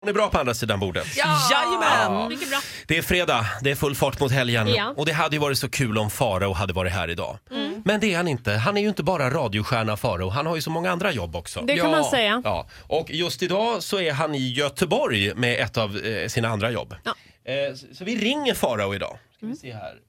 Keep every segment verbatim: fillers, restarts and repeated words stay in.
Hon är bra på andra sidan bordet. Ja! Jajamän! Ja. Mycket bra. Det är fredag, det är full fart mot helgen. Ja. Och det hade ju varit så kul om Farao hade varit här idag. Mm. Men det är han inte. Han är ju inte bara radiostjärna Farao. Han har ju så många andra jobb också. Det kan Ja. man säga. Ja. Och just idag så är han i Göteborg med ett av eh, sina andra jobb. Ja. Eh, så, så vi ringer Farao idag. Ska vi se här.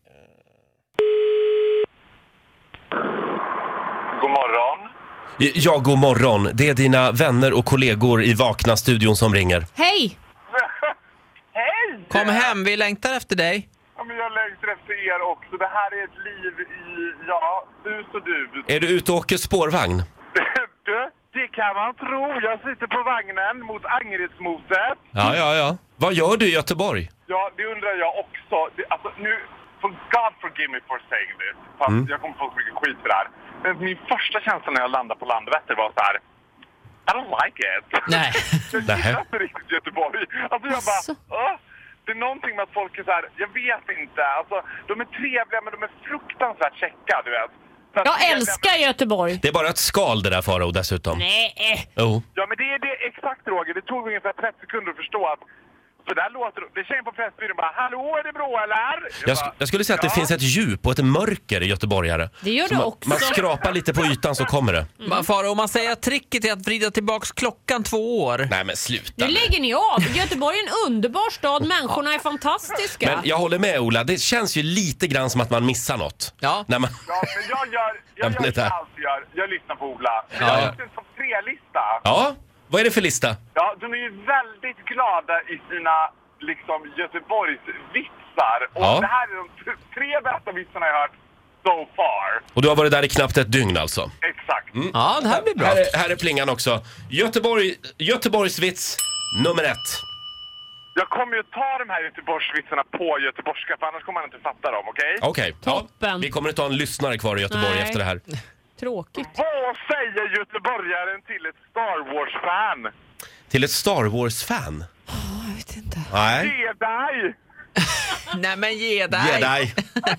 God morgon. Ja, god morgon. Det är dina vänner och kollegor i Vakna-studion som ringer. Hej! Hej! Kom hem, vi längtar efter dig. Ja, men jag längtar efter er också. Det här är ett liv i, ja, sus och dus. Är du ute och åker spårvagn? Du, det kan man tro. Jag sitter på vagnen mot Angeredsmoset. Ja, ja, ja. Vad gör du i Göteborg? Ja, det undrar jag också. Det, alltså, nu, for God forgive me for saying this. Fast Mm. jag kommer få så mycket skit för det här. Men min första känsla när jag landade på Landvetter var så här: I don't like it. Nej. Jag Nähä. gillar inte riktigt Göteborg. Alltså jag bara, Asså. åh, det är någonting med att folk är så här, jag vet inte. Alltså, de är trevliga men de är fruktansvärt checka, du vet. Så här Jag trevliga, älskar Göteborg. Det är bara ett skal det där, Farao, dessutom. Nej. Jo. Ja, men det är det exakt, Roger. Det tog ungefär trettio sekunder att förstå att så där låter det. Det tjejen på Pressbyrån bara, hallå, är det bra eller? Jag, sk- jag skulle säga att det Ja. finns ett djup och ett mörker i göteborgare. Det gör Så det man, också. man skrapar lite på ytan så kommer det. Mm. Faro, om man säger att tricket är att vrida tillbaks klockan två år. Nej, men sluta. Nu lägger ni av. Göteborg är en underbar stad. Människorna är fantastiska. Men jag håller med, Ola. Det känns ju lite grann som att man missar något. Ja. När man... Ja, men jag gör, Ja, jag men gör det där. som jag alltid gör. Jag lyssnar på Ola. Men Ja, jag ja. har gjort en topp tre-lista. Ja, vad är det för lista? Ja, de är ju väldigt glada i sina liksom Göteborgs vitsar. Och Ja. det här är de t- tre bästa vitsarna jag har hört so far. Och du har varit där i knappt ett dygn alltså. Exakt. Ja, det här blir bra. Här är, här är plingan också. Göteborg, Göteborgs vits nummer ett. Jag kommer ju ta de här Göteborgsvitsarna på göteborgska, för annars kommer man inte fatta dem, okej? Okej, ja, Toppen. vi kommer inte ha en lyssnare kvar i Göteborg Nej. efter det här. Tråkigt. Vad säger göteborgaren till ett Star Wars-fan? Till ett Star Wars-fan? Jag vet inte. Nej. Ge dig! Nej, men ge dig. Ge dig.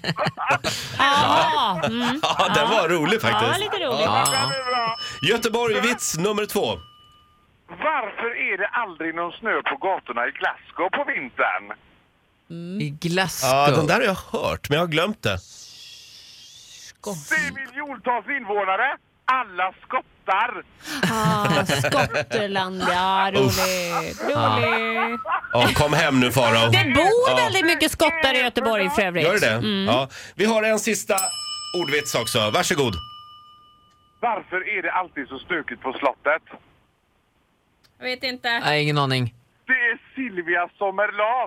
Aha. Mm. Ja, den var rolig Ja, faktiskt. lite roligt. Ja. Den är bra. Göteborg-vits nummer två. Varför är det aldrig någon snö på gatorna i Glasgow på vintern? I Glasgow. Ja, den där har jag hört, men jag har glömt det. Det är miljontals invånare. Alla skottar. Ah, Skottland, ja, roligt. Roligt. Ja, kom hem nu, Farao. Det bor Ja. väldigt mycket skottar i Göteborg för övrigt. Gör det? Ja. Vi har en sista ordvits också. Varsågod. Varför är det alltid så stökigt på slottet? Jag vet inte. Nej, ingen aning. Det är Silvia som är lat.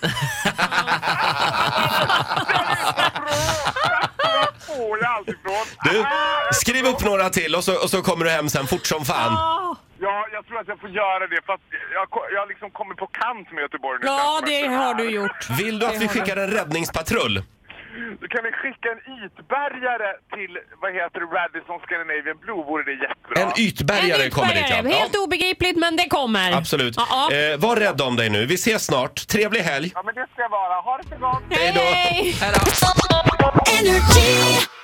Vad får jag alltid ifrån? Du, Ah, jag skriv får- upp några till och så, och så kommer du hem sen fort som fan. Ah. Ja, jag tror att jag får göra det. För att jag, jag liksom kommer på kant med Göteborg nu. Ja, det har du gjort. Vill du att vi skickar en räddningspatrull? Då kan ni skicka en ytbärgare till, vad heter det, Radisson Scandinavian Blue, vore det jättebra. En ytbärgare En kommer dit, ja. ytbärgare. Helt obegripligt, men det kommer. Absolut. Ja, ja. Eh, var rädd om dig nu. Vi ses snart. Trevlig helg. Ja, men det ska jag vara. Ha det så gott! Hej då. Hej! Här då. Energy.